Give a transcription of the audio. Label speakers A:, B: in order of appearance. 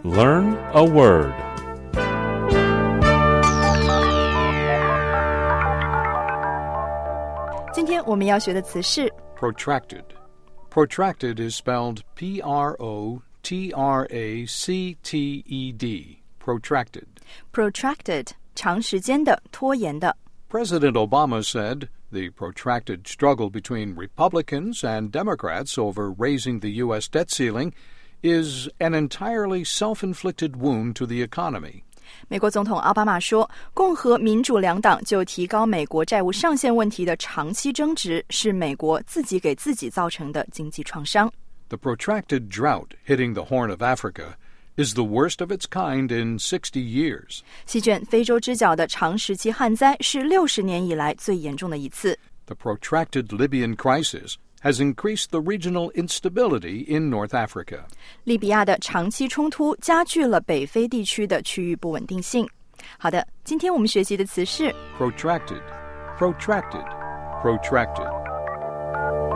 A: Learn a word.
B: 今天我们要学的词是
C: Protracted. Protracted is spelled P-R-O-T-R-A-C-T-E-D. Protracted.
B: protracted 长时间的拖延的
C: President Obama said the protracted struggle between Republicans and Democrats over raising the U.S. debt ceiling is an entirely self-inflicted wound to the economy.
B: 美国总统奥巴马说，共和民主两党就提高美国债务上限问题的长期争执是美国自己给自己造成的经济创伤。
C: The protracted drought hitting the Horn of Africa is the worst of its kind in 60 years.
B: 席卷非洲之角的长时期旱灾是60年以来最严重的一次。
C: The protracted Libyan crisis has increased the regional instability in North Africa.
B: 利比亚的长期冲突加剧了北非地区的区域不稳定性。好的，今天我们学习的词是
C: Protracted, protracted, protracted.